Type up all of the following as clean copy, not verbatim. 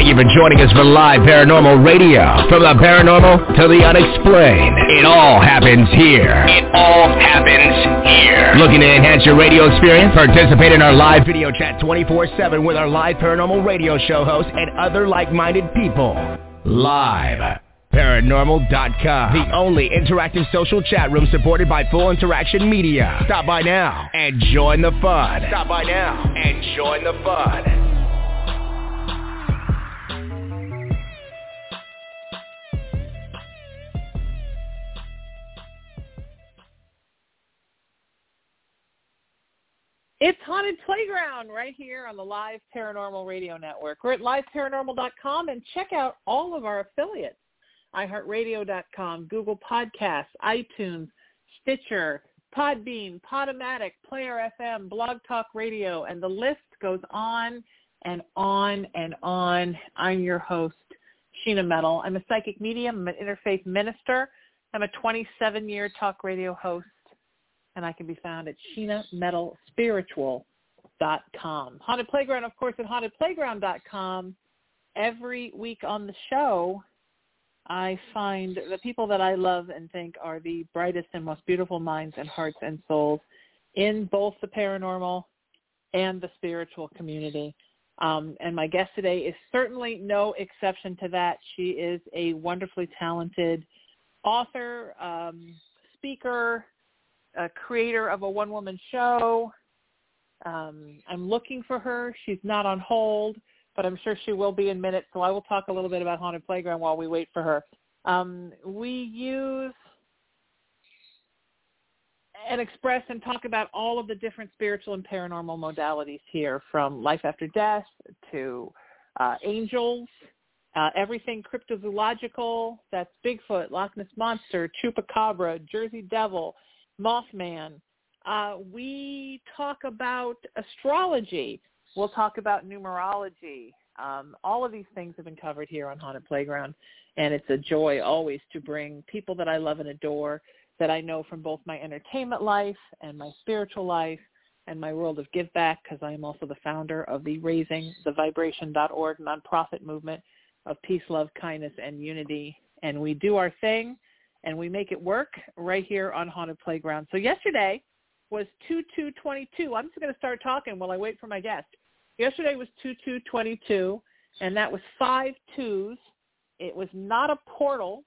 you for joining us for Live Paranormal Radio. From the paranormal to the unexplained, it all happens here. It all happens here. Looking to enhance your radio experience? Participate in our live video chat 24/7 with our Live Paranormal Radio show hosts and other like-minded people. Live Paranormal.com, the only interactive social chat room supported by Full Interaction Media. Stop by now and join the fun. It's Haunted Playground right here on the Live Paranormal Radio Network. We're at liveparanormal.com, and check out all of our affiliates. iHeartRadio.com, Google Podcasts, iTunes, Stitcher, Podbean, Podomatic, Player FM, Blog Talk Radio, and the list goes on and on and on. I'm your host, Sheena Metal. I'm a psychic medium. I'm an interfaith minister. I'm a 27-year talk radio host, and I can be found at SheenaMetalSpiritual.com. Haunted Playground, of course, at HauntedPlayground.com. Every week on the show, I find the people that I love and think are the brightest and most beautiful minds and hearts and souls in both the paranormal and the spiritual community. And my guest today is certainly no exception to that. She is a wonderfully talented author, speaker, a creator of a one-woman show. I'm looking for her. She's not on hold, but I'm sure she will be in minutes, so I will talk a little bit about Haunted Playground while we wait for her. We use and express and talk about all of the different spiritual and paranormal modalities here, from life after death to angels, everything cryptozoological, that's Bigfoot, Loch Ness Monster, Chupacabra, Jersey Devil, Mothman. We talk about astrology. We'll talk about numerology. All of these things have been covered here on Haunted Playground, and it's a joy always to bring people that I love and adore, that I know from both my entertainment life and my spiritual life and my world of give back, because I am also the founder of the RaisingTheVibration.org nonprofit movement of peace, love, kindness, and unity. And we do our thing, and we make it work right here on Haunted Playground. So yesterday was 2/2/22. I'm just going to start talking while I wait for my guest. Yesterday was 2/2/22, and that was 5 2s. It was not a portal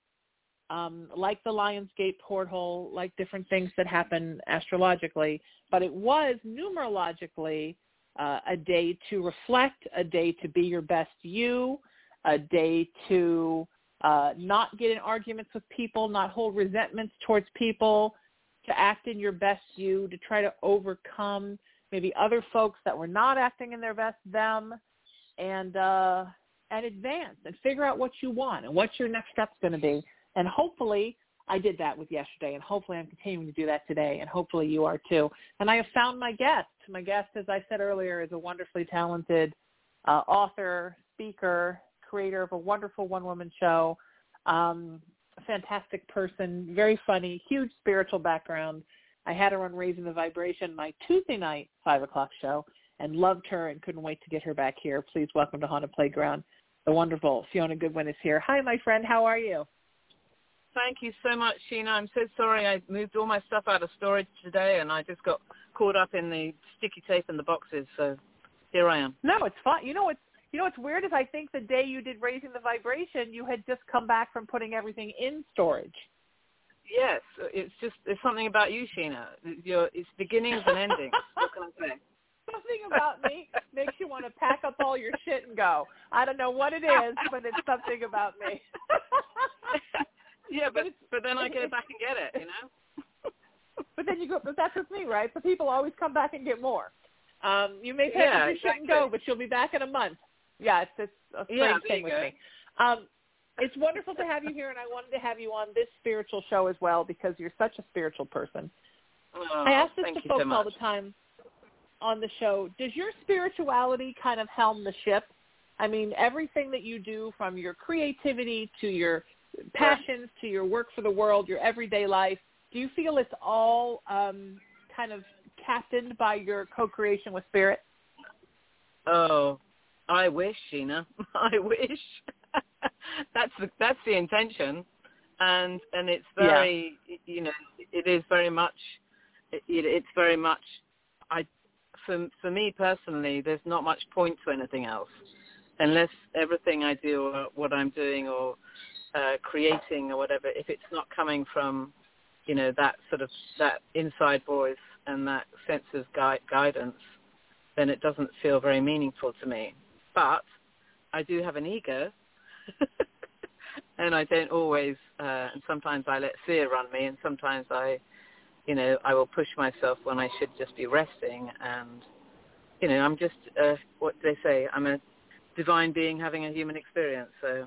like the Lionsgate porthole, like different things that happen astrologically, but it was numerologically a day to reflect, a day to be your best you, a day to not get in arguments with people, not hold resentments towards people, to act in your best you, to try to overcome maybe other folks that were not acting in their best them, and advance and figure out what you want and what your next step's going to be. And hopefully I did that with yesterday, and hopefully I'm continuing to do that today, and hopefully you are too. And I have found my guest. My guest, as I said earlier, is a wonderfully talented author, speaker, creator of a wonderful one-woman show, a fantastic person, very funny, huge spiritual background. I had her on Raising the Vibration, my Tuesday night 5 o'clock show, and loved her and couldn't wait to get her back here. Please welcome to Haunted Playground, the wonderful Fiona Goodwin is here. Hi, my friend. How are you? Thank you so much, Sheena. I'm so sorry I moved all my stuff out of storage today, and I just got caught up in the sticky tape and the boxes, so here I am. No, it's fine. You know what's weird is I think the day you did Raising the Vibration, you had just come back from putting everything in storage. Yes, it's something about you, Sheena. It's beginnings and endings. What can I say? Something about me makes you want to pack up all your shit and go. I don't know what it is, but it's something about me. Yeah, but then I get it back and get it, you know? But then you go, but that's with me, right? So people always come back and get more. You may pack up your shit and go, but you'll be back in a month. Yeah, it's a strange thing with me. It's wonderful to have you here, and I wanted to have you on this spiritual show as well because you're such a spiritual person. Oh, I ask this to folks so all the time on the show. Does your spirituality kind of helm the ship? I mean, everything that you do, from your creativity to your passions to your work for the world, your everyday life, do you feel it's all kind of captained by your co-creation with spirit? Oh, I wish, Sheena. I wish. That's the intention, and it's very, it is very much. It's very much. For me personally, there's not much point to anything else, unless everything I do or what I'm doing or creating or whatever, if it's not coming from, that sort of that inside voice and that sense of guidance, then it doesn't feel very meaningful to me. But I do have an ego, and I don't always, and sometimes I let fear run me, and sometimes I will push myself when I should just be resting. And, I'm just, what do they say? I'm a divine being having a human experience, so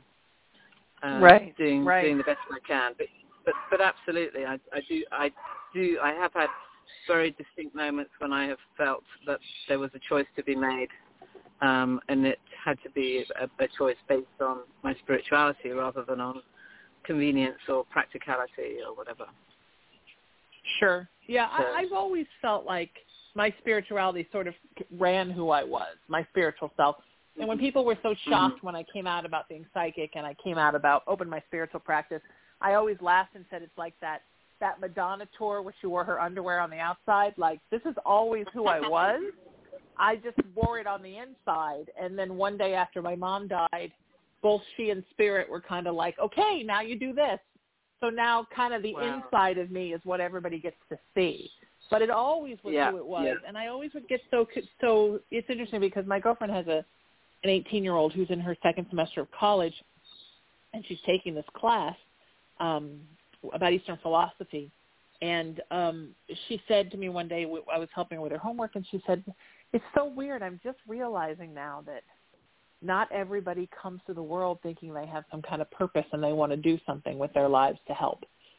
doing the best I can. But absolutely, I have had very distinct moments when I have felt that there was a choice to be made, and it had to be a choice based on my spirituality rather than on convenience or practicality or whatever. Sure. Yeah, I've always felt like my spirituality sort of ran who I was, my spiritual self. And when people were so shocked when I came out about being psychic and I came out about open my spiritual practice, I always laughed and said it's like that Madonna tour where she wore her underwear on the outside. Like, this is always who I was. I just wore it on the inside. And then one day after my mom died, both she and Spirit were kind of like, okay, now you do this. So now kind of the inside of me is what everybody gets to see. But it always was who it was. Yeah. And I always would get so it's interesting because my girlfriend has an 18-year-old who's in her second semester of college, and she's taking this class about Eastern philosophy. And she said to me one day, I was helping her with her homework, and she said, it's so weird. I'm just realizing now that not everybody comes to the world thinking they have some kind of purpose and they want to do something with their lives to help.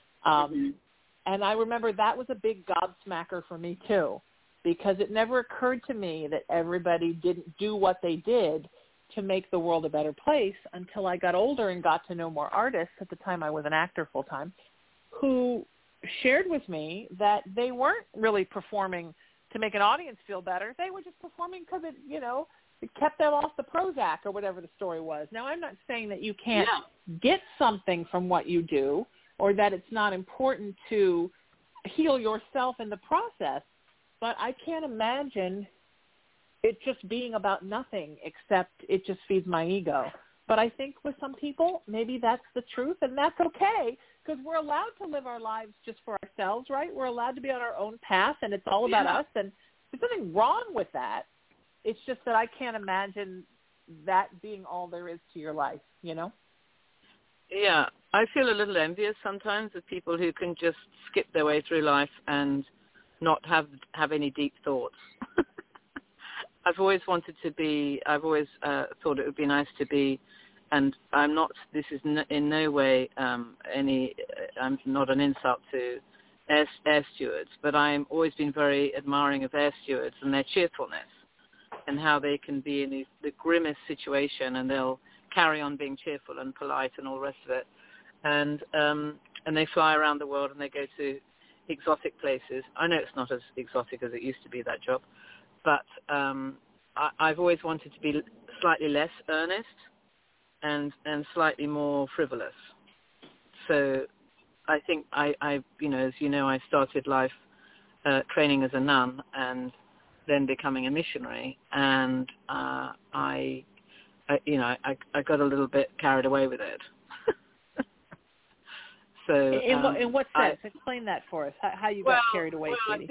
And I remember that was a big gobsmacker for me too, because it never occurred to me that everybody didn't do what they did to make the world a better place until I got older and got to know more artists. At the time I was an actor full time, who shared with me that they weren't really performing to make an audience feel better. They were just performing because it kept them off the Prozac or whatever the story was. Now, I'm not saying that you can't get something from what you do or that it's not important to heal yourself in the process, but I can't imagine it just being about nothing except it just feeds my ego. But I think with some people, maybe that's the truth, and that's okay, because we're allowed to live our lives just for ourselves, right? We're allowed to be on our own path, and it's all about us, and there's nothing wrong with that. It's just that I can't imagine that being all there is to your life, Yeah, I feel a little envious sometimes of people who can just skip their way through life and not have any deep thoughts. I've always thought it would be nice to be, and I'm not, this is in no way I'm not an insult to air stewards, but I've always been very admiring of air stewards and their cheerfulness and how they can be in the grimmest situation and they'll carry on being cheerful and polite and all the rest of it. And they fly around the world and they go to exotic places. I know it's not as exotic as it used to be, that job, but I've always wanted to be slightly less earnest and slightly more frivolous. So I think I as you know, I started life training as a nun and then becoming a missionary, and I got a little bit carried away with it. So in what sense? Explain that for us. How you got carried away, sweetie.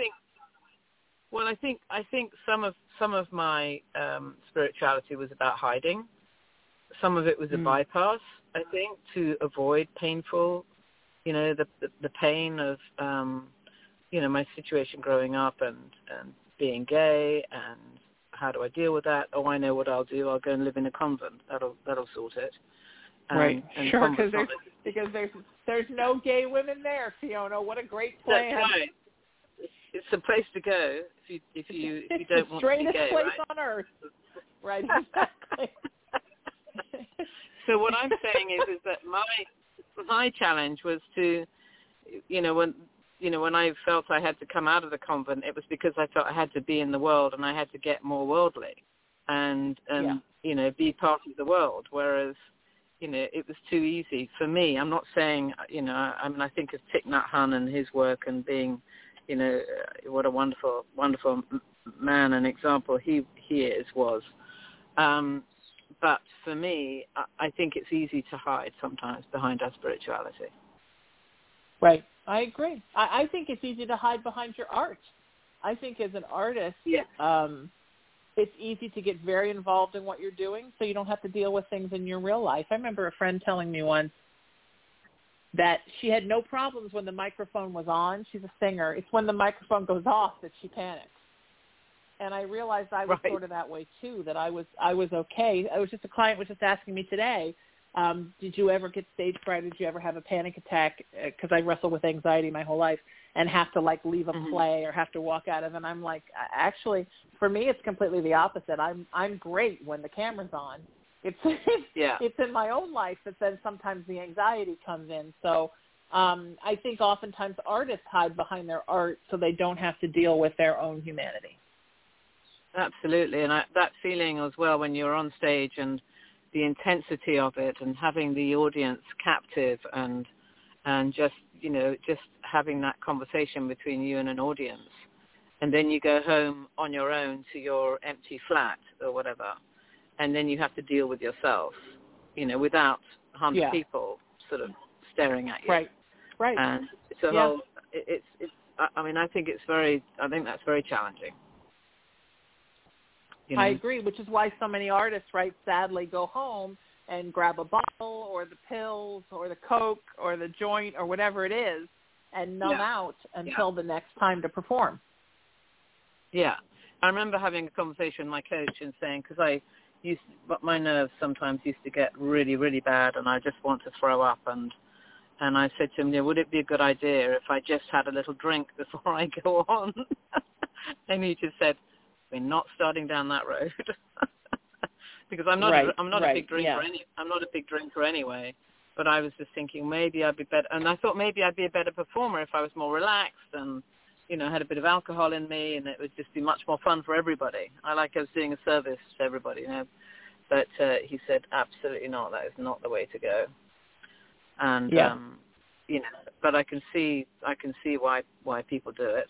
I think some of my spirituality was about hiding. Some of it was a bypass, I think, to avoid painful, the pain of my situation growing up and being gay, and how do I deal with that? Oh, I know what I'll do. I'll go and live in a convent. That'll sort it. Right. Sure, because there's no gay women there, Fiona. What a great plan. That's right. It's a place to go if you don't want to be gay. It's the straightest place right? on earth. Right. Exactly. So what I'm saying is that my challenge was to, when I felt I had to come out of the convent, it was because I felt I had to be in the world and I had to get more worldly. and be part of the world. Whereas, it was too easy for me. I'm not saying, I think of Thich Nhat Hanh and his work and being, what a wonderful, wonderful man and example he was. But for me, I think it's easy to hide sometimes behind our spirituality. Right. I agree. I think it's easy to hide behind your art. I think as an artist, it's easy to get very involved in what you're doing so you don't have to deal with things in your real life. I remember a friend telling me once that she had no problems when the microphone was on. She's a singer. It's when the microphone goes off that she panics. And I realized I was sort of that way too, that I was okay. A client was just asking me today, did you ever get stage fright? Did you ever have a panic attack? Because I wrestle with anxiety my whole life and have to leave a play or have to walk out of it. And I'm like, actually, for me, it's completely the opposite. I'm great when the camera's on. It's in my own life that then sometimes the anxiety comes in. So I think oftentimes artists hide behind their art so they don't have to deal with their own humanity. Absolutely. And that feeling as well when you're on stage and the intensity of it and having the audience captive and just having that conversation between you and an audience. And then you go home on your own to your empty flat or whatever. And then you have to deal with yourself, without 100 people sort of staring at you. Right. And it's a whole, I think that's very challenging. I agree, which is why so many artists, sadly go home and grab a bottle or the pills or the Coke or the joint or whatever it is and numb out until the next time to perform. Yeah. I remember having a conversation with my coach and saying, because my nerves sometimes used to get really, really bad and I just want to throw up. And I said to him, would it be a good idea if I just had a little drink before I go on? And he just said, we're not starting down that road. Because I'm not a big drinker. I'm not a big drinker anyway. But I was just thinking maybe I'd be better, and I thought maybe I'd be a better performer if I was more relaxed and had a bit of alcohol in me, and it would just be much more fun for everybody. I was doing a service to everybody, But he said absolutely not. That is not the way to go. And but I can see why people do it.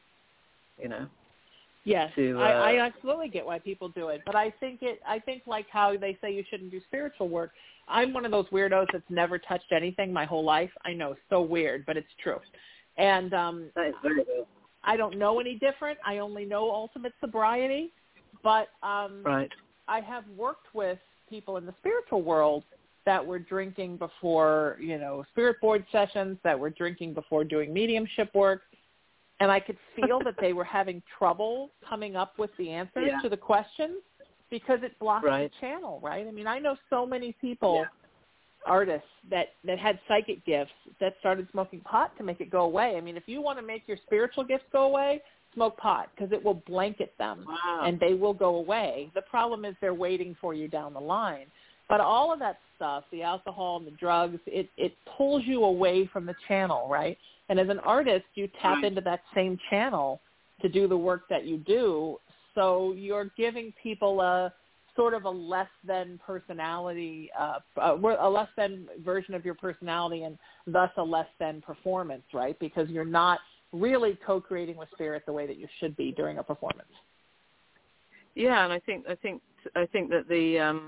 Yes, I absolutely get why people do it, but I think like how they say you shouldn't do spiritual work. I'm one of those weirdos that's never touched anything my whole life. I know, so weird, but it's true. And that is very good. I don't know any different. I only know ultimate sobriety, but I have worked with people in the spiritual world that were drinking before, spirit board sessions, that were drinking before doing mediumship work. And I could feel that they were having trouble coming up with the answers to the questions because it blocked the channel, right? I mean, I know so many people, artists, that had psychic gifts that started smoking pot to make it go away. I mean, if you want to make your spiritual gifts go away, smoke pot because it will blanket them and they will go away. The problem is they're waiting for you down the line. But all of that stuff, the alcohol and the drugs, it pulls you away from the channel, right? And as an artist, you tap into that same channel to do the work that you do. So you're giving people a sort of a less than personality, a less than version of your personality and thus a less than performance, right? Because you're not really co-creating with spirit the way that you should be during a performance. Yeah, and I think that the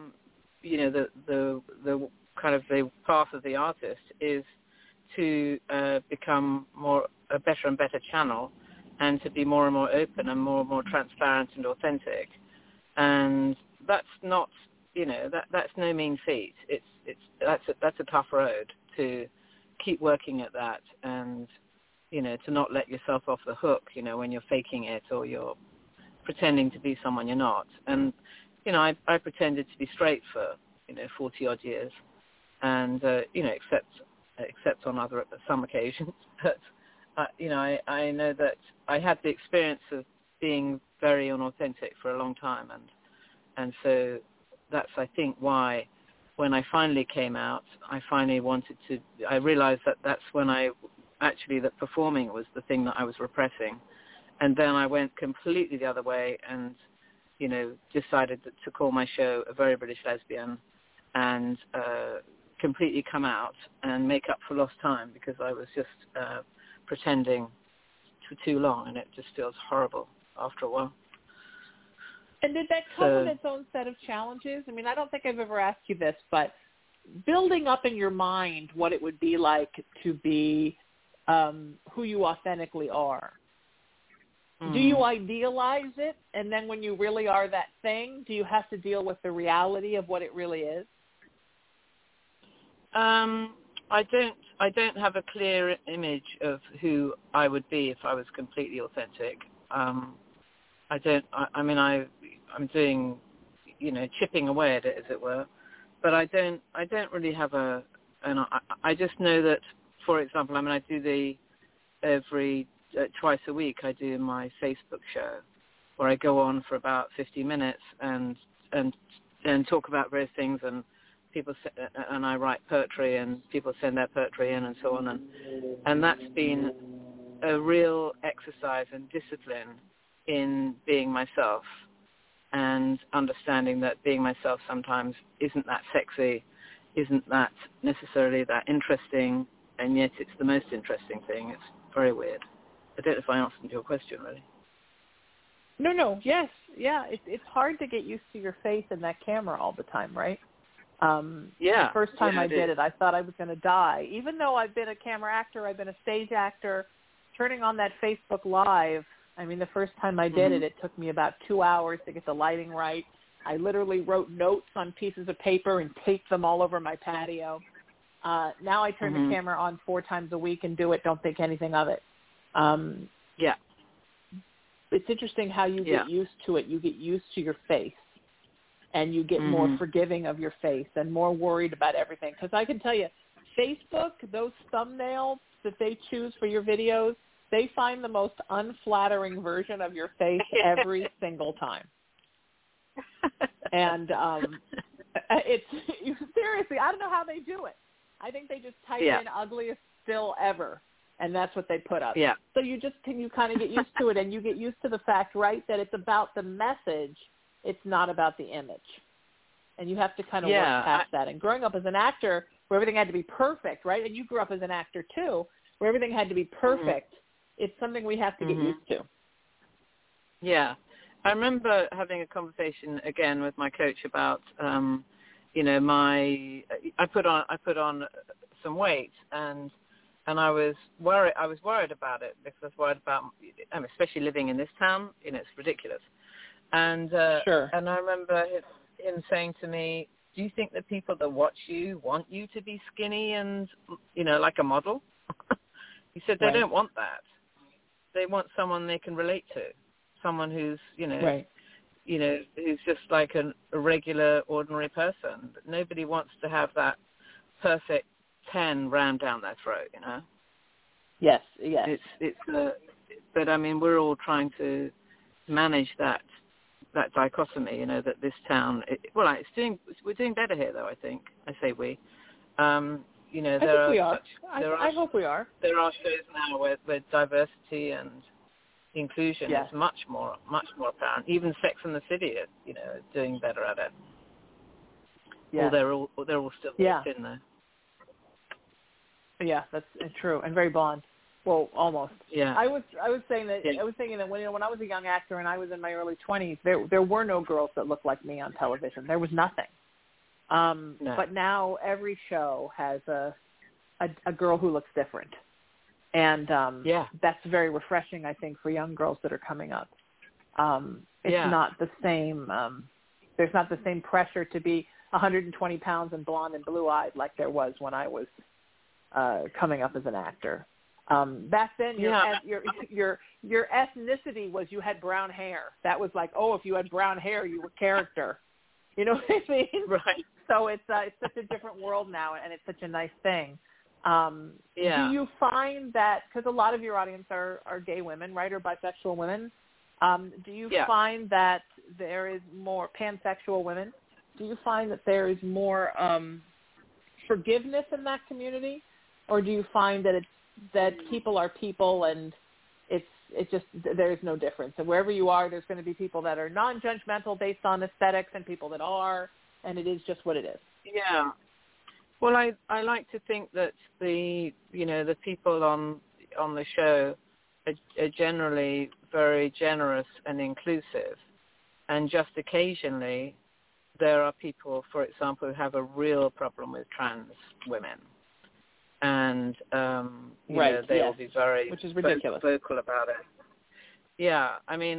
the kind of the path of the artist is to become a better and better channel, and to be more and more open and more transparent and authentic. And that's not, that's no mean feat. That's a tough road to keep working at that, and to not let yourself off the hook, when you're faking it or you're pretending to be someone you're not. And I pretended to be straight for 40 odd years, and except on some occasions. But I know that I had the experience of being very unauthentic for a long time, and so that's, I think, why when I finally came out, I realized that that's when that performing was the thing that I was repressing. And then I went completely the other way and decided to call my show A Very British Lesbian and completely come out and make up for lost time because I was just pretending for too long, and it just feels horrible after a while. And did that come with its own set of challenges? I mean, I don't think I've ever asked you this, but building up in your mind what it would be like to be who you authentically are. Do you idealize it, and then when you really are that thing, do you have to deal with the reality of what it really is? I don't have a clear image of who I would be if I was completely authentic. I'm doing, chipping away at it, as it were, but I don't really have I just know that, for example, I do twice a week I do my Facebook show where I go on for about 50 minutes and talk about various things, and and I write poetry and people send their poetry in and so on, and that's been a real exercise and discipline in being myself and understanding that being myself sometimes isn't that sexy, isn't that necessarily that interesting, and yet it's the most interesting thing. It's very weird. I don't know if I answered your question, really. No. Yes. Yeah. It's hard to get used to your face in that camera all the time, right? Yeah. The first time I did is. it, I thought I was going to die. Even though I've been a camera actor, I've been a stage actor, turning on that Facebook Live, the first time I did it took me about 2 hours to get the lighting right. I literally wrote notes on pieces of paper and taped them all over my patio. Now I turn the camera on 4 times a week and do it, don't think anything of it. Yeah. It's interesting how you get used to it. You get used to your face, and you get more forgiving of your face and more worried about everything. Because I can tell you, Facebook, those thumbnails that they choose for your videos, they find the most unflattering version of your face every single time. And it's seriously, I don't know how they do it. I think they just type in ugliest still ever, and that's what they put up. Yeah. So you kind of get used to it, and you get used to the fact, right, that it's about the message. It's not about the image. And you have to kind of work past that. And growing up as an actor where everything had to be perfect, right, and you grew up as an actor too, where everything had to be perfect, it's something we have to get used to. Yeah. I remember having a conversation again with my coach about, I put on some weight, and I was worried about it because I was worried about, especially living in this town, it's ridiculous. And Sure. And I remember him saying to me, "Do you think the people that watch you want you to be skinny and like a model?" He said they don't want that. They want someone they can relate to, someone who's who's just like a regular, ordinary person. But nobody wants to have that perfect 10 rammed down their throat, Yes. But we're all trying to manage that dichotomy, that this town. We're doing better here, though. I think. I say we. I think we are. I hope we are. There are shows now where diversity and inclusion is much more apparent. Even Sex and the City is doing better at it. Yeah. They're all still in there. Yeah, that's true, and very blonde. Well, almost. Yeah. I was thinking that when I was a young actor and I was in my early 20s, there were no girls that looked like me on television. There was nothing. No. But now every show has a girl who looks different, and that's very refreshing, I think, for young girls that are coming up. It's not the same. There's not the same pressure to be 120 pounds and blonde and blue-eyed like there was when I was coming up as an actor. Back then, your ethnicity was you had brown hair. That was like, if you had brown hair, you were character. You know what I mean? Right. So it's such a different world now, and it's such a nice thing. Do you find that, because a lot of your audience are gay women, right, or bisexual women, do you find that there is more pansexual women? Do you find that there is more forgiveness in that community, or do you find that people are people and there's no difference. So wherever you are, there's going to be people that are non-judgmental based on aesthetics and people that are, and it is just what it is. Yeah. Well, I like to think that the people on the show are generally very generous and inclusive, and just occasionally there are people, for example, who have a real problem with trans women, and they will be very which is ridiculous. vocal about it. Yeah, I mean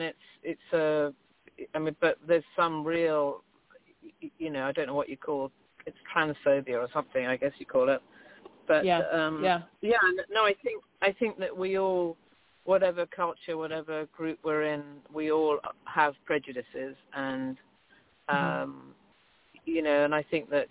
but there's some real, I don't know what you call it's transphobia or something, I guess you call it. But no, I think that we all, whatever culture, whatever group we're in, we all have prejudices, and and I think that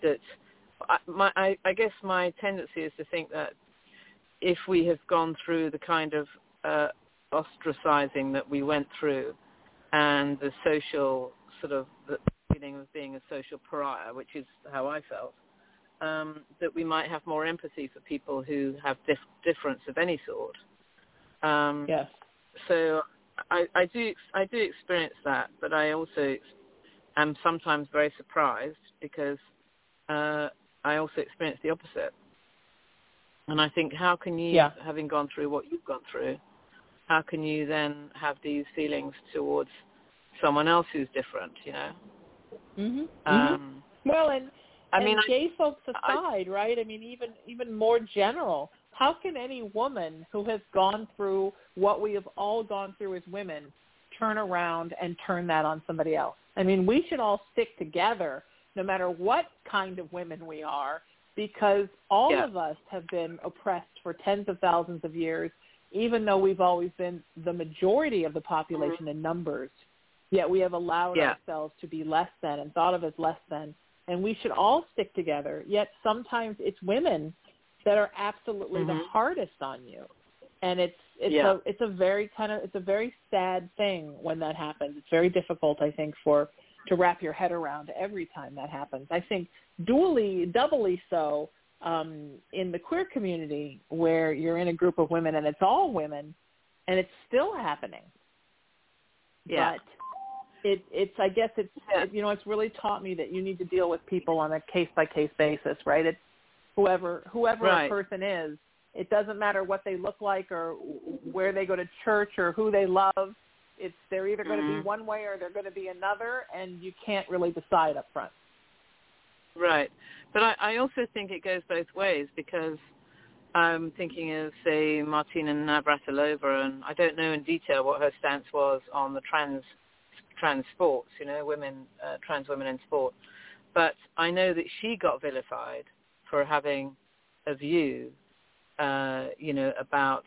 I guess my tendency is to think that if we have gone through the kind of ostracizing that we went through, and the social sort of the feeling of being a social pariah, which is how I felt, that we might have more empathy for people who have difference of any sort. Yes. So I do experience that, but I also am sometimes very surprised because I also experience the opposite. And I think, how can you, having gone through what you've gone through, how can you then have these feelings towards someone else who's different, Well, and gay folks aside, right? I mean, even more general, how can any woman who has gone through what we have all gone through as women turn around and turn that on somebody else? I mean, we should all stick together no matter what kind of women we are, because all of us have been oppressed for tens of thousands of years, even though we've always been the majority of the population in numbers, yet we have allowed ourselves to be less than and thought of as less than, and we should all stick together. Yet sometimes it's women that are absolutely the hardest on you, and it's a very sad thing when that happens. It's very difficult, I think, to wrap your head around every time that happens. I think doubly so in the queer community, where you're in a group of women and it's all women, and it's still happening. Yeah. But it's really taught me that you need to deal with people on a case-by-case basis, right? It's whoever a person is. It doesn't matter what they look like or where they go to church or who they love. They're either going to be one way or they're going to be another, and you can't really decide up front. Right. But I also think it goes both ways, because I'm thinking of, say, Martina Navratilova, and I don't know in detail what her stance was on the trans sports, trans women in sport. But I know that she got vilified for having a view, about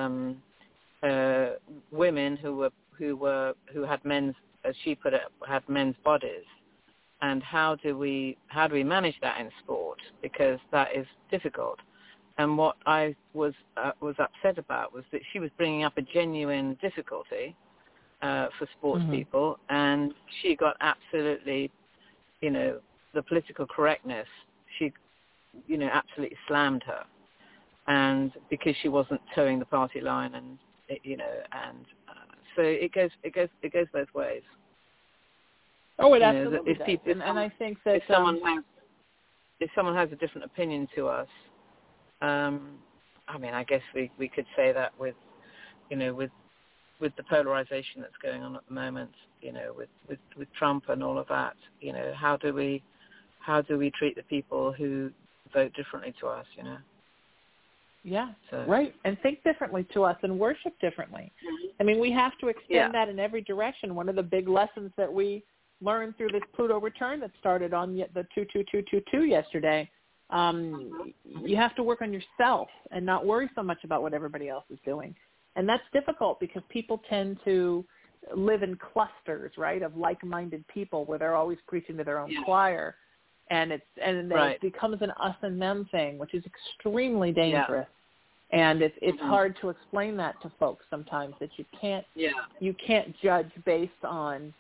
women who had men's, as she put it, had men's bodies, and how do we manage that in sport, because that is difficult. And what I was upset about was that she was bringing up a genuine difficulty for sports people, and she got absolutely, the political correctness, she, absolutely slammed her, and because she wasn't towing the party line, and so it goes both ways. Oh, it absolutely does. And I think that if someone has a different opinion to us, I guess we could say that with the polarization that's going on at the moment, with Trump and all of that, how do we treat the people who vote differently to us, Yeah, right. And think differently to us and worship differently. I mean, we have to extend that in every direction. One of the big lessons that we learned through this Pluto return that started on the 22222 yesterday, you have to work on yourself and not worry so much about what everybody else is doing. And that's difficult because people tend to live in clusters, right, of like-minded people where they're always preaching to their own choir. And it becomes an us and them thing, which is extremely dangerous. Yeah. And it's hard to explain that to folks sometimes, that you can't judge based on,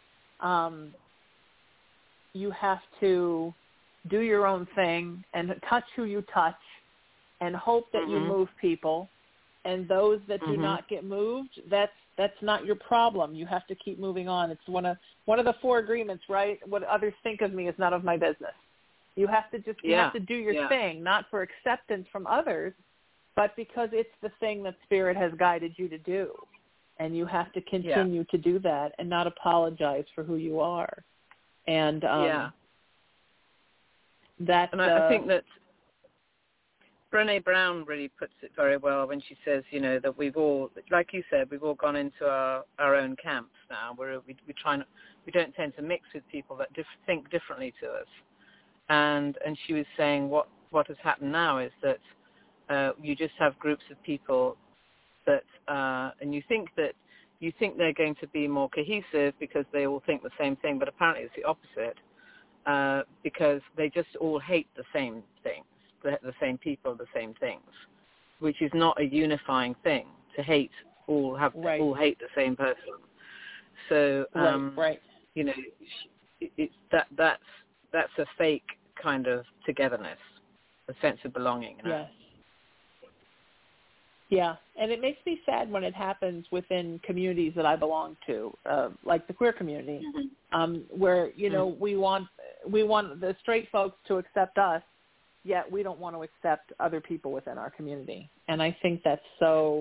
you have to do your own thing and touch who you touch and hope that you move people And those that do not get moved, that's not your problem. You have to keep moving on. It's one of the 4 agreements, right? What others think of me is none of my business. You have to you have to do your thing, not for acceptance from others, but because it's the thing that Spirit has guided you to do. And you have to continue to do that and not apologize for who you are. And I think that Brené Brown really puts it very well when she says, that we've all, like you said, we've all gone into our own camps now, where we don't tend to mix with people that think differently to us. And she was saying what has happened now is that you just have groups of people that, and you think they're going to be more cohesive because they all think the same thing, but apparently it's the opposite, because they just all hate the same things, the same people, the same things, which is not a unifying thing to hate. All hate the same person. So it's that's a fake kind of togetherness, a sense of belonging. Yes. Yeah, and it makes me sad when it happens within communities that I belong to, like the queer community, where we want the straight folks to accept us, yet we don't want to accept other people within our community, and I think that's so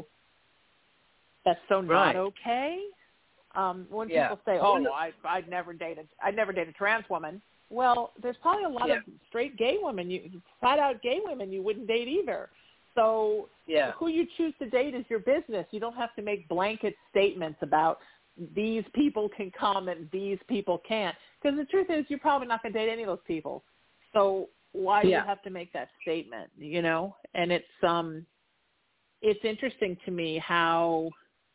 not okay. When people say, "Oh, I'd never date a trans woman," well, there's probably a lot of straight gay women, flat out gay women, you wouldn't date either. So who you choose to date is your business. You don't have to make blanket statements about these people can come and these people can't. Because the truth is you're probably not going to date any of those people. So why do you have to make that statement, And it's interesting to me how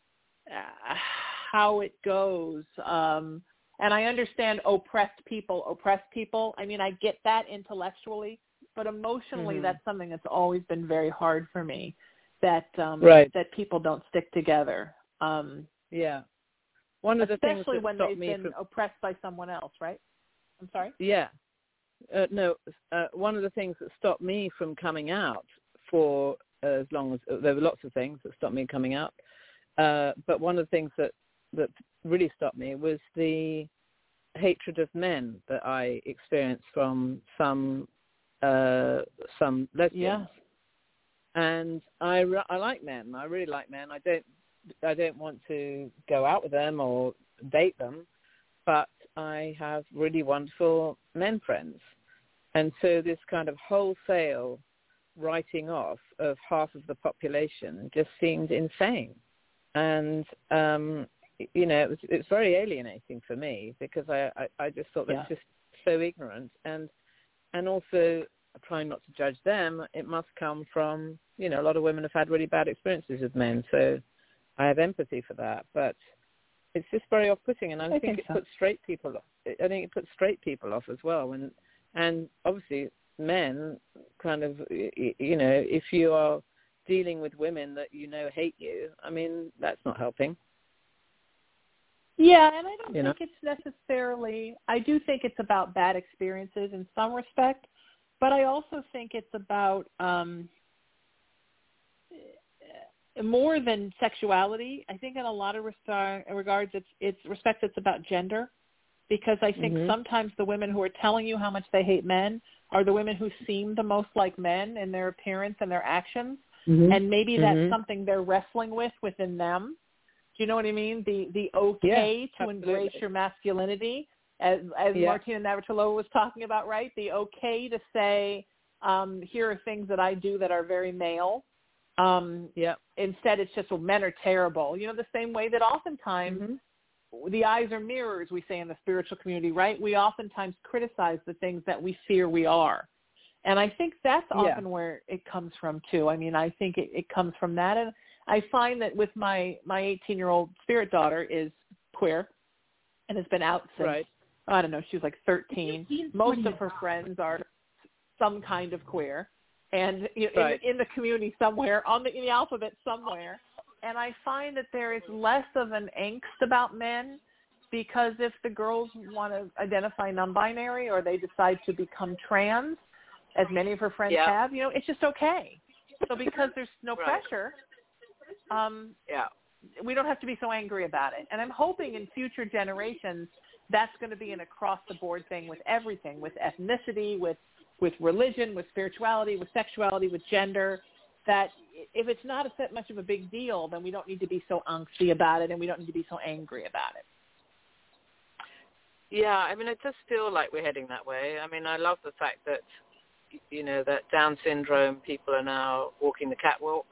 it goes. And I understand oppressed people. I mean, I get that intellectually. But emotionally, that's something that's always been very hard for me, that people don't stick together. One of the things especially when they've been oppressed by someone else, right? I'm sorry? Yeah. One of the things that stopped me from coming out for as long as, there were lots of things that stopped me coming out, but one of the things that really stopped me was the hatred of men that I experienced from some lesbians, and I like men. I really like men. I don't want to go out with them or date them, but I have really wonderful men friends, and so this kind of wholesale writing off of half of the population just seemed insane, and it's very alienating for me, because I just thought that's just so ignorant, and also trying not to judge them. It must come from, a lot of women have had really bad experiences with men, so I have empathy for that. But it's just very off-putting, and I think it puts straight people off. I think it puts straight people off as well, and obviously men kind of, if you are dealing with women that hate you, I mean, that's not helping. Yeah, and I don't think it's necessarily, I do think it's about bad experiences in some respect, but I also think it's about more than sexuality. I think in a lot of regards it's about gender, because I think sometimes the women who are telling you how much they hate men are the women who seem the most like men in their appearance and their actions, and maybe that's something they're wrestling with within them. Do you know what I mean? The okay to embrace your masculinity, as Martina Navratilova was talking about, right? The okay to say, here are things that I do that are very male. Instead, it's just, well, men are terrible. The same way that oftentimes the eyes are mirrors, we say in the spiritual community, right? We oftentimes criticize the things that we fear we are. And I think that's often where it comes from, too. I mean, I think it comes from that. And I find that with my 18-year-old spirit daughter is queer and has been out since, I don't know, she was like 13. Most of her friends are some kind of queer, and in the community somewhere, in the alphabet somewhere. And I find that there is less of an angst about men, because if the girls want to identify non-binary or they decide to become trans, as many of her friends have, it's just okay. So because there's no pressure, we don't have to be so angry about it. And I'm hoping in future generations that's going to be an across-the-board thing with everything, with ethnicity, with religion, with spirituality, with sexuality, with gender, that if it's not that much of a big deal, then we don't need to be so angsty about it and we don't need to be so angry about it. Yeah, I mean, it does feel like we're heading that way. I mean, I love the fact that, that Down syndrome people are now walking the catwalk.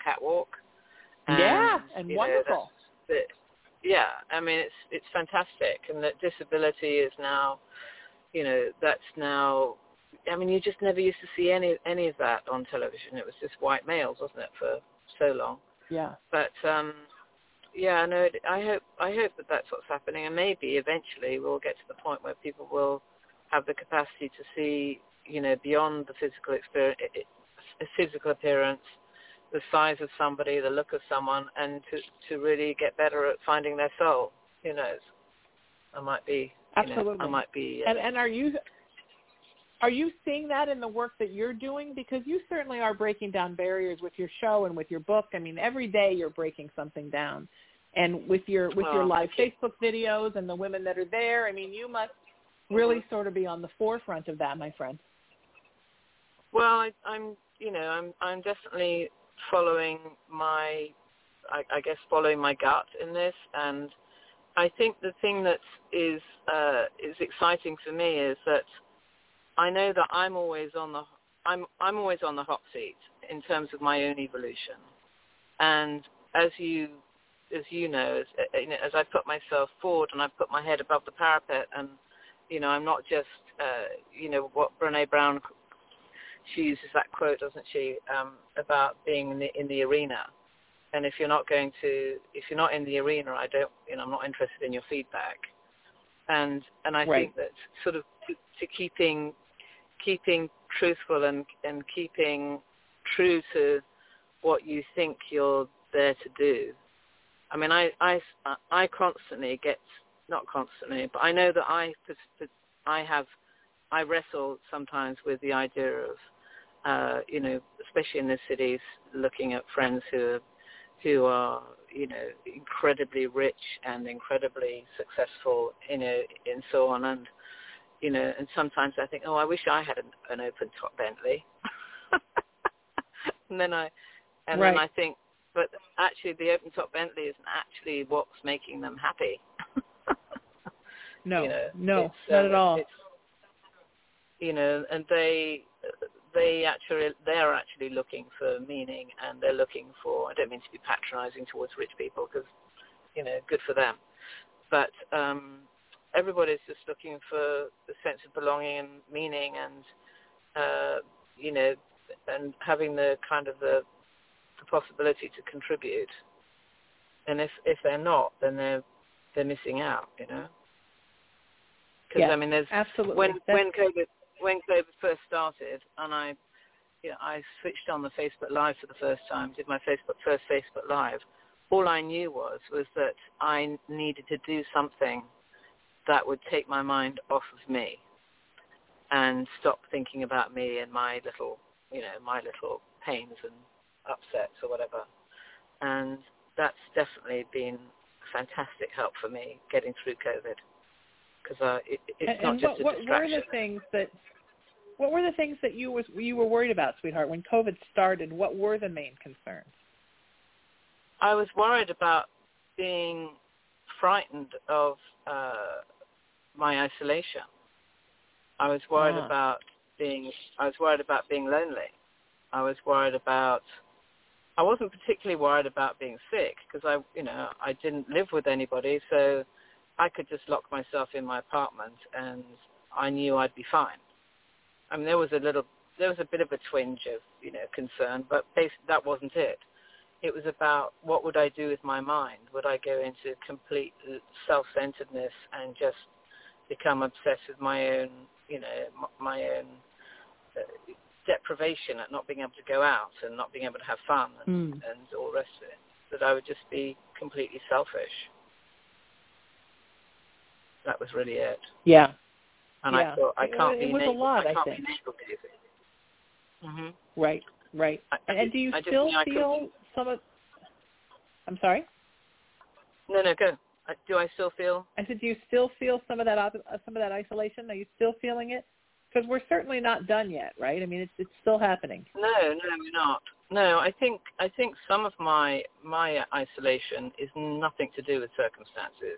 And wonderful. I mean, it's fantastic. And that disability is now, that's now, I mean, you just never used to see any of that on television. It was just white males, wasn't it, for so long? Yeah. But, I hope that that's what's happening. And maybe eventually we'll get to the point where people will have the capacity to see, beyond the physical appearance, the size of somebody, the look of someone, and to really get better at finding their soul. Who knows? I might be. Absolutely. I might be. And are you seeing that in the work that you're doing? Because you certainly are breaking down barriers with your show and with your book. I mean, every day you're breaking something down. And with your live Facebook videos and the women that are there, I mean, you must really sort of be on the forefront of that, my friend. Well, I'm definitely following my gut in this, and I think the thing that is exciting for me is that I know that I'm always on the hot seat in terms of my own evolution, and as you know, as I put myself forward and I put my head above the parapet, and I'm not just what Brené Brown, she uses that quote, doesn't she, about being in the arena. And if you're not in the arena, I'm not interested in your feedback. And I think that sort of to keeping truthful and keeping true to what you think you're there to do. I mean, I constantly not constantly, but I know that I wrestle sometimes with the idea of, especially in the cities, looking at friends who are, incredibly rich and incredibly successful, and so on. And, and sometimes I think, I wish I had an open-top Bentley. Then I think, but actually the open-top Bentley isn't actually what's making them happy. No, not at all. And they're actually looking for meaning, and they're looking for, I don't mean to be patronizing towards rich people, because, good for them. But everybody's just looking for the sense of belonging and meaning, and, and having the kind of the possibility to contribute. And if they're not, then they're missing out, Because, I mean, there's, absolutely. When COVID first started, and I switched on the Facebook Live for the first time, did my first Facebook Live, all I knew was that I needed to do something that would take my mind off of me and stop thinking about me and my little pains and upsets or whatever. And that's definitely been a fantastic help for me getting through COVID. Because it's not just a distraction. What were the things that you were worried about, sweetheart, when COVID started? What were the main concerns? I was worried about being frightened of my isolation. I was worried about being lonely. I wasn't particularly worried about being sick, because I didn't live with anybody, so I could just lock myself in my apartment and I knew I'd be fine. I mean, there was a bit of a twinge of, concern, but that wasn't it. It was about what would I do with my mind? Would I go into complete self-centeredness and just become obsessed with my own, my own deprivation at not being able to go out and not being able to have fun and all the rest of it? That I would just be completely selfish. That was really it. Yeah. And I thought, I can't be naked. It was a lot, I think. Mm-hmm. Right. And do you still feel some of... I'm sorry? No, go. Do I still feel? I said, do you still feel some of that isolation? Are you still feeling it? Because we're certainly not done yet, right? I mean, it's still happening. No, we're not. No, I think some of my isolation is nothing to do with circumstances.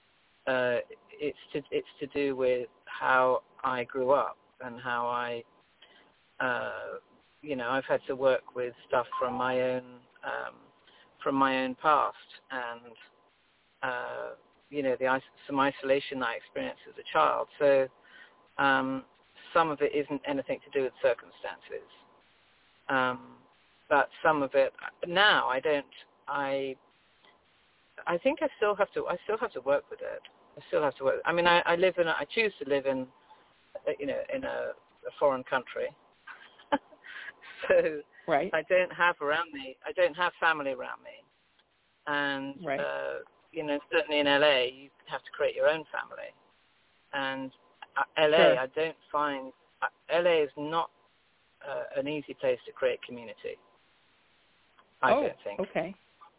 It's to do with how I grew up and how I've had to work with stuff from my own past, and some isolation I experienced as a child. So some of it isn't anything to do with circumstances, but some of it now I think I still have to work with it. I still have to work. I mean, I choose to live in a foreign country. So right. I don't have family around me, and right. Certainly in LA you have to create your own family, and LA sure. I don't find LA is not an easy place to create community. I don't think. Okay.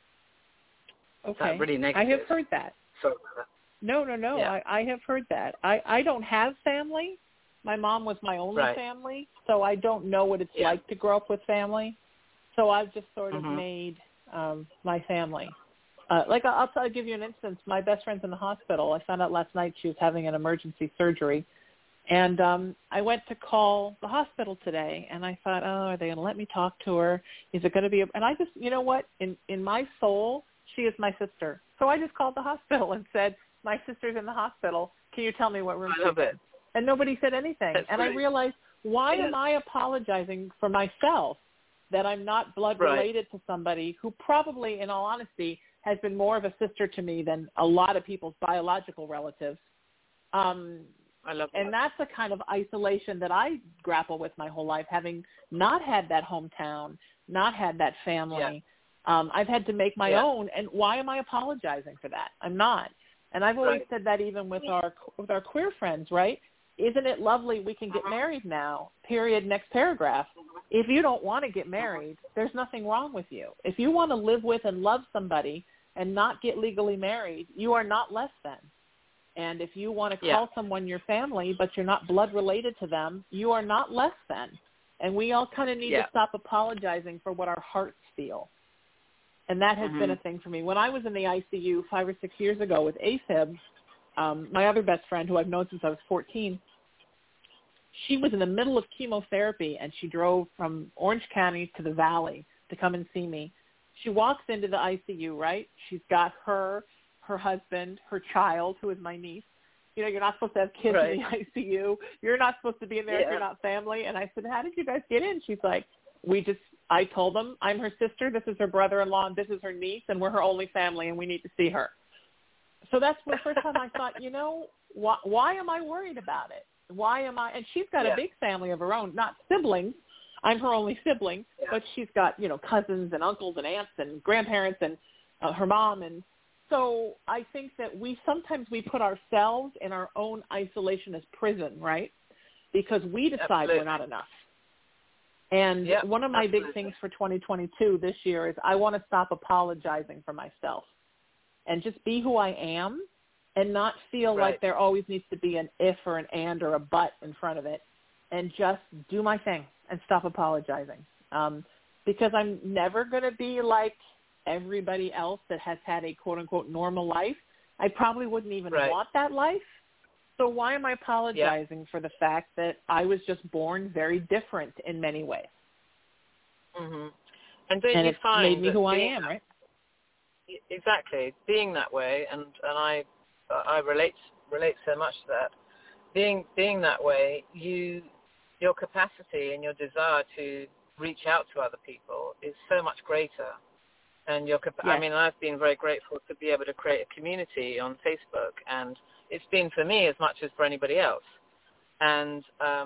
Is that really negative? I have heard that. Sorry. No. Yeah. I have heard that. I don't have family. My mom was my only family, so I don't know what it's like to grow up with family. So I've just sort of made my family. I'll give you an instance. My best friend's in the hospital. I found out last night she was having an emergency surgery. And I went to call the hospital today, and I thought, are they going to let me talk to her? Is it going to be and I just, you know what? In my soul, she is my sister. So I just called the hospital and said, my sister's in the hospital. Can you tell me what room she's in? And nobody said anything. That's and great. I realized, why am I apologizing for myself that I'm not blood related to somebody who probably, in all honesty, has been more of a sister to me than a lot of people's biological relatives. I love that. And that's the kind of isolation that I grapple with my whole life, having not had that hometown, not had that family. Yeah. I've had to make my own, and why am I apologizing for that? I'm not. And I've always said that even with our queer friends, right? Isn't it lovely we can get married now, period, next paragraph. If you don't want to get married, there's nothing wrong with you. If you want to live with and love somebody and not get legally married, you are not less than. And if you want to call someone your family, but you're not blood related to them, you are not less than. And we all kind of need to stop apologizing for what our hearts feel. And that has been a thing for me. When I was in the ICU 5 or 6 years ago with AFib, my other best friend, who I've known since I was 14, she was in the middle of chemotherapy, and she drove from Orange County to the Valley to come and see me. She walks into the ICU, right? She's got her husband, her child, who is my niece. You know, you're not supposed to have kids in the ICU. You're not supposed to be in there if you're not family. And I said, how did you guys get in? She's like, I told them I'm her sister, this is her brother-in-law, and this is her niece, and we're her only family, and we need to see her. So that's the first time I thought, why am I worried about it? Why am I? And she's got a big family of her own, not siblings. I'm her only sibling, but she's got, cousins and uncles and aunts and grandparents and her mom. And so I think that sometimes we put ourselves in our own isolation as prison, right? Because we decide we're not enough. And one of my big things for 2022 this year is I want to stop apologizing for myself and just be who I am and not feel like there always needs to be an if or an and or a but in front of it, and just do my thing and stop apologizing. Because I'm never going to be like everybody else that has had a quote-unquote normal life. I probably wouldn't even want that life. So why am I apologizing for the fact that I was just born very different in many ways? Mm-hmm. And don't you find made me who I am, right? Exactly, being that way, and I relate so much to that. Being that way, your capacity and your desire to reach out to other people is so much greater. And I mean, I've been very grateful to be able to create a community on Facebook, and it's been for me as much as for anybody else. And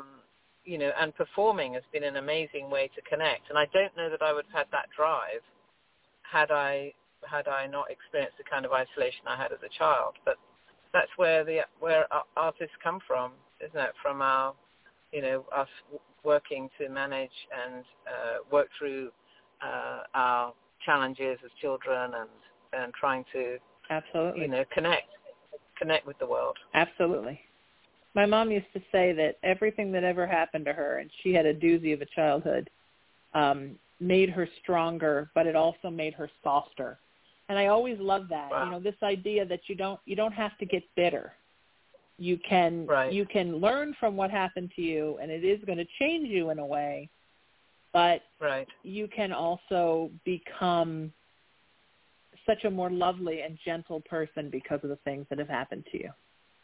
and performing has been an amazing way to connect. And I don't know that I would have had that drive had I not experienced the kind of isolation I had as a child. But that's where artists come from, isn't it? From our, us working to manage and work through our challenges as children and trying to, absolutely, you know, connect with the world. Absolutely. My mom used to say that everything that ever happened to her, and she had a doozy of a childhood, made her stronger, but it also made her softer. And I always love that. Wow. You know, this idea that you don't have to get bitter. You can Right. you can learn from what happened to you, and it is going to change you in a way, but right. you can also become such a more lovely and gentle person because of the things that have happened to you.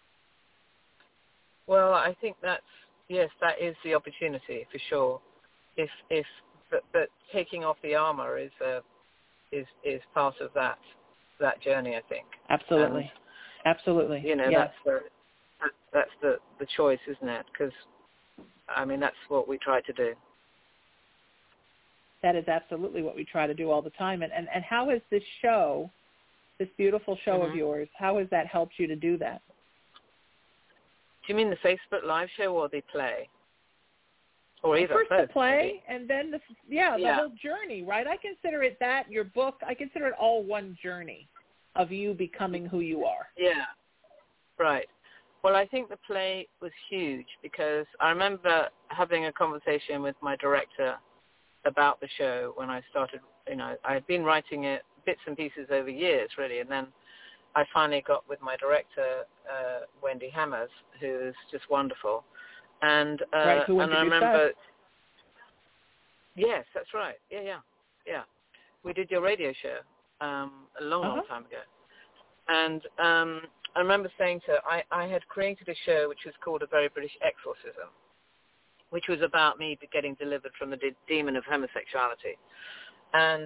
Well, I think that is the opportunity for sure. But taking off the armor is part of that journey, I think. Absolutely. And, absolutely. You know, yes. that's the choice, isn't it? Because, I mean, that's what we try to do. That is absolutely what we try to do all the time. And how has this show, this beautiful show of yours, how has that helped you to do that? Do you mean the Facebook Live show or the play? Or either? First both, the play, maybe. and then the whole journey, right? I consider it that, your book, I consider it all one journey of you becoming who you are. Yeah, right. Well, I think the play was huge because I remember having a conversation with my director about the show when I started. You know, I had been writing it bits and pieces over years, really, and then I finally got with my director, Wendy Hammers, who is just wonderful. And right, who and I remember, us. Yes, that's right. Yeah. We did your radio show a long time ago, and I remember saying to her, I had created a show which was called A Very British Exorcism, which was about me getting delivered from the demon of homosexuality, and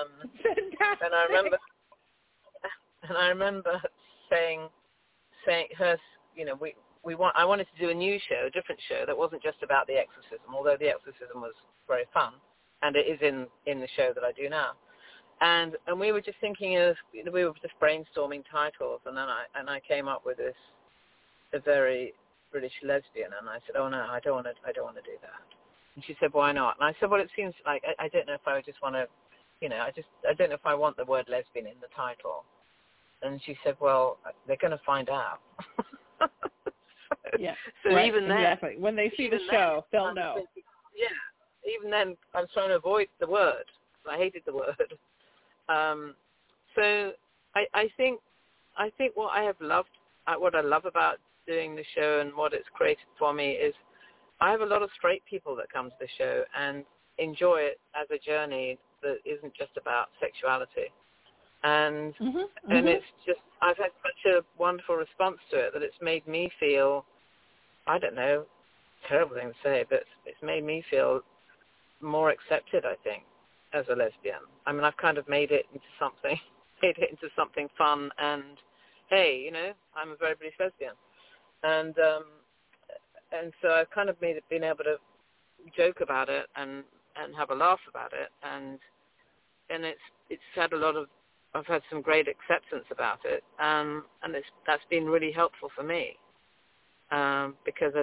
I remember saying her, you know, I wanted to do a new show, a different show that wasn't just about the exorcism, although the exorcism was very fun, and it is in the show that I do now. And we were just thinking of, you know, we were just brainstorming titles, and then I came up with this, A Very British Lesbian, and I said, oh no, I don't want to do that. And she said, why not? And I said, well, it seems like I don't know if I would just want to, you know, I don't know if I want the word lesbian in the title. And she said, well, they're going to find out. Yeah. So right, even then, exactly. When they see the show, they'll know. Yeah. Even then, I was trying to avoid the word. I hated the word. So I think what I love about doing the show and what it's created for me is I have a lot of straight people that come to the show and enjoy it as a journey that isn't just about sexuality. And and it's just, I've had such a wonderful response to it that it's made me feel, I don't know, terrible thing to say, but it's made me feel more accepted, I think, as a lesbian. I mean, I've kind of made it into something fun, and hey, you know, I'm a very British lesbian. And so I've kind of been able to joke about it and have a laugh about it, and it's had I've had some great acceptance about it, and that's been really helpful for me, because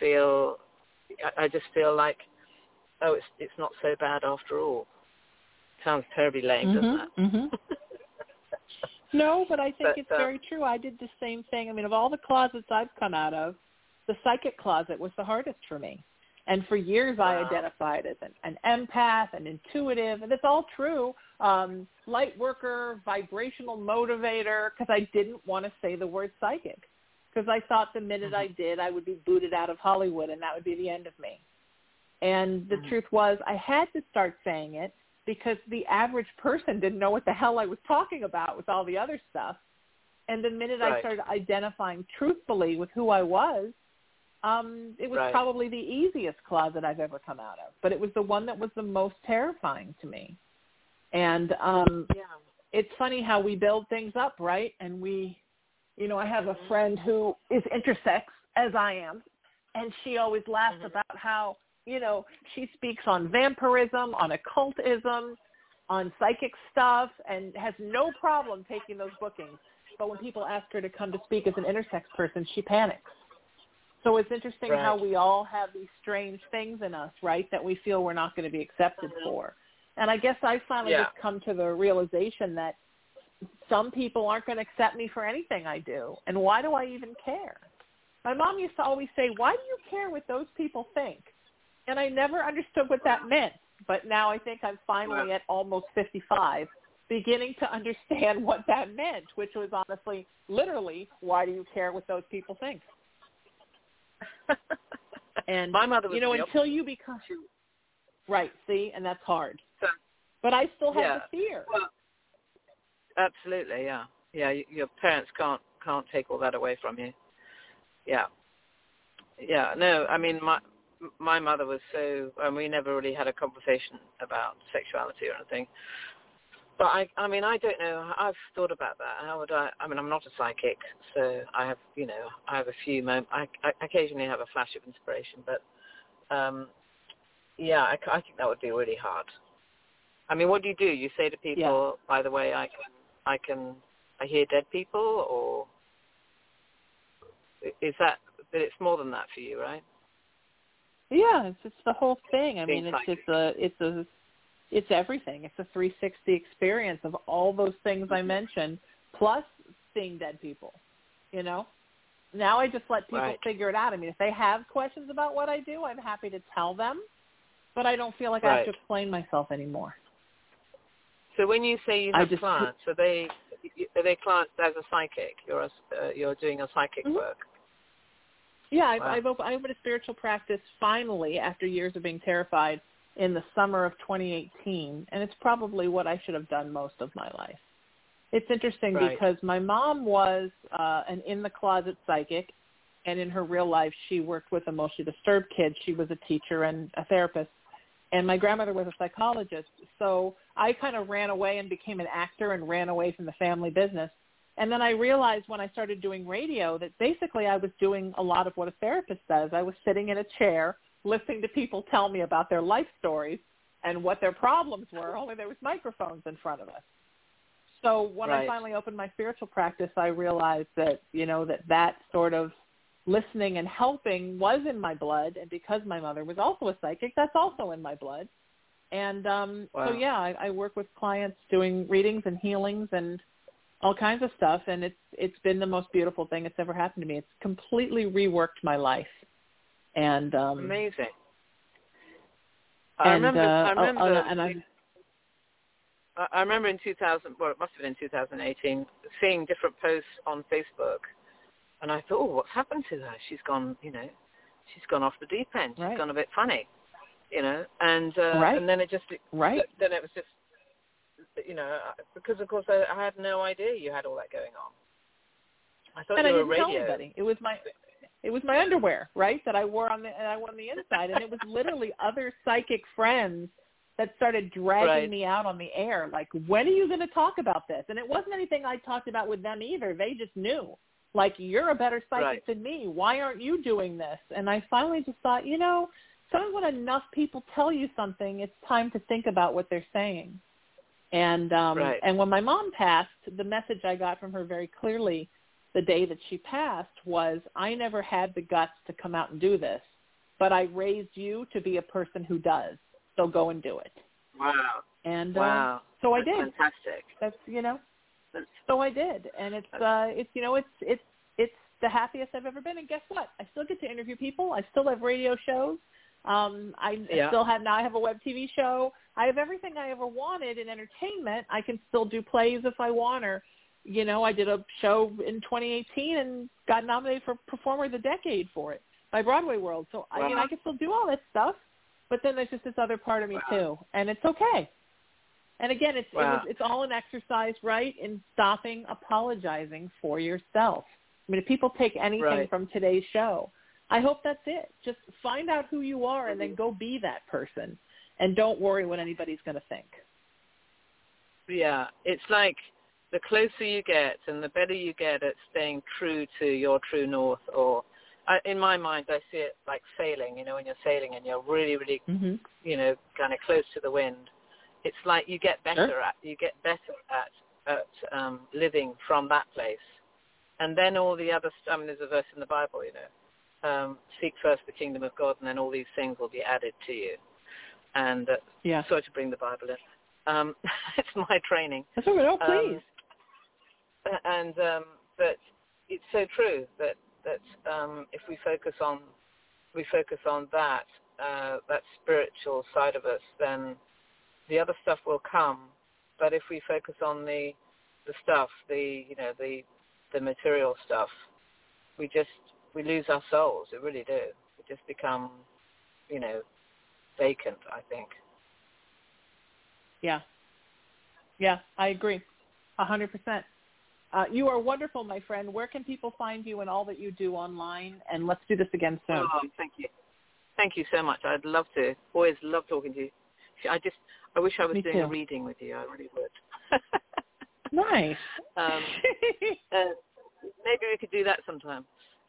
I just feel like, oh, it's not so bad after all. Sounds terribly lame, doesn't it? No, but I think it's very true. I did the same thing. I mean, of all the closets I've come out of, the psychic closet was the hardest for me. And for years I identified as an empath, an intuitive, and it's all true, light worker, vibrational motivator, because I didn't want to say the word psychic, because I thought the minute I did, I would be booted out of Hollywood, and that would be the end of me. And the truth was, I had to start saying it because the average person didn't know what the hell I was talking about with all the other stuff. And the minute I started identifying truthfully with who I was, it was probably the easiest closet I've ever come out of. But it was the one that was the most terrifying to me. And it's funny how we build things up, right? And I have a friend who is intersex, as I am, and she always laughs about how, she speaks on vampirism, on occultism, on psychic stuff, and has no problem taking those bookings. But when people ask her to come to speak as an intersex person, she panics. So it's interesting how we all have these strange things in us, right, that we feel we're not going to be accepted for. And I guess I finally just come to the realization that some people aren't going to accept me for anything I do. And why do I even care? My mom used to always say, why do you care what those people think? And I never understood what that meant. But now I think I'm finally at almost 55, beginning to understand what that meant, which was honestly, literally, why do you care what those people think? And, my mother was until you become... Right, see, and that's hard. But I still have the fear. Well, absolutely, yeah. Yeah, your parents can't take all that away from you. Yeah. Yeah, no, I mean, my mother was we never really had a conversation about sexuality or anything. But I mean, I don't know. I've thought about that. How would I mean, I'm not a psychic, so I have, I have a few moments. I occasionally have a flash of inspiration, but, I think that would be really hard. I mean, what do? You say to people, by the way, I hear dead people, or is that, but it's more than that for you, right? Yeah, it's the whole thing. I mean, it's everything. It's a 360 experience of all those things I mentioned, plus seeing dead people, Now I just let people figure it out. I mean, if they have questions about what I do, I'm happy to tell them, but I don't feel like I have to explain myself anymore. So when you say you have clients, are they clients as a psychic? You're doing a psychic work? Yeah, I opened a spiritual practice finally after years of being terrified in the summer of 2018, and it's probably what I should have done most of my life. It's interesting because my mom was an in-the-closet psychic, and in her real life she worked with emotionally disturbed kids. She was a teacher and a therapist, and my grandmother was a psychologist. So I kind of ran away and became an actor and ran away from the family business. And then I realized when I started doing radio that basically I was doing a lot of what a therapist does. I was sitting in a chair listening to people tell me about their life stories and what their problems were, only there was microphones in front of us. So when I finally opened my spiritual practice, I realized that, that sort of listening and helping was in my blood. And because my mother was also a psychic, that's also in my blood. And I work with clients doing readings and healings and all kinds of stuff, and it's been the most beautiful thing that's ever happened to me. It's completely reworked my life. And amazing. I remember in 2000, well, it must have been in 2018, seeing different posts on Facebook, and I thought, what's happened to her? She's gone, she's gone off the deep end. She's gone a bit funny, and then it just, then it was just, because of course I had no idea you had all that going on. I thought you were radio. Tell anybody. It was my underwear, that I wore on the inside, and it was literally other psychic friends that started dragging me out on the air. Like, when are you going to talk about this? And it wasn't anything I talked about with them either. They just knew, like, you're a better psychic than me. Why aren't you doing this? And I finally just thought, sometimes when enough people tell you something, it's time to think about what they're saying. And and when my mom passed, the message I got from her very clearly the day that she passed was, I never had the guts to come out and do this, but I raised you to be a person who does. So go and do it. Wow. And so I did. Fantastic. That's so I did, and it's the happiest I've ever been. And guess what? I still get to interview people. I still have radio shows. I have a web TV show. I have everything I ever wanted in entertainment. I can still do plays if I want, or, I did a show in 2018 and got nominated for Performer of the Decade for it by Broadway World. So I can still do all that stuff, but then there's just this other part of me too, and it's okay. And again, it's all an exercise, in stopping apologizing for yourself. I mean, if people take anything from today's show, I hope that's it. Just find out who you are and then go be that person. And don't worry what anybody's going to think. Yeah, it's like the closer you get and the better you get at staying true to your true north. Or in my mind, I see it like sailing, when you're sailing and you're really, really, kind of close to the wind. It's like you get better at living from that place. And then all the other stuff, there's a verse in the Bible, seek first the kingdom of God, and then all these things will be added to you. And sorry to bring the Bible in. It's my training. That's all right. Oh, please. But it's so true that if we focus on that spiritual side of us, then the other stuff will come. But if we focus on the stuff, the material stuff, we lose our souls. We really do. We just become, vacant, I think. Yeah, I agree, 100%. You are wonderful, my friend. Where can people find you and all that you do online? And let's do this again soon. Oh, thank you. Thank you so much. I'd love to. Always love talking to you. I wish I was doing a reading with you. I really would. Nice. Maybe we could do that sometime.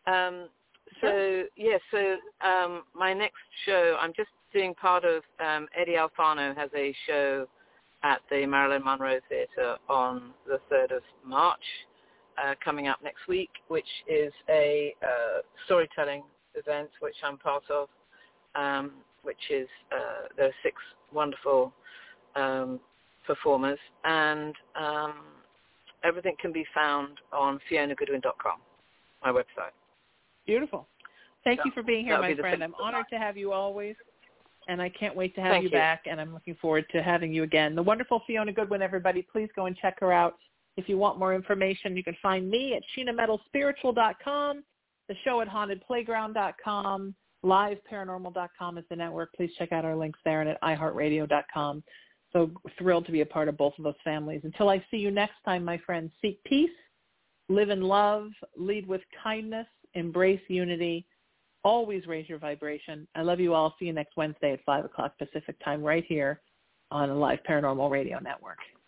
My next show, I'm just doing part of Eddie Alfano has a show at the Marilyn Monroe Theatre on the 3rd of March, coming up next week, which is a storytelling event which I'm part of, which is there are 6 wonderful performers, and everything can be found on FionaGoodwin.com, my website. Beautiful. Thank you for being here, my friend. I'm honored to have you always, and I can't wait to have you back, and I'm looking forward to having you again. The wonderful Fiona Goodwin, everybody. Please go and check her out. If you want more information, you can find me at SheenaMetalSpiritual.com, the show at HauntedPlayground.com, LiveParanormal.com is the network. Please check out our links there, and at iHeartRadio.com. So thrilled to be a part of both of those families. Until I see you next time, my friends, seek peace, live in love, lead with kindness, embrace unity, always raise your vibration. I love you all. See you next Wednesday at 5 o'clock Pacific time right here on the Live Paranormal Radio Network.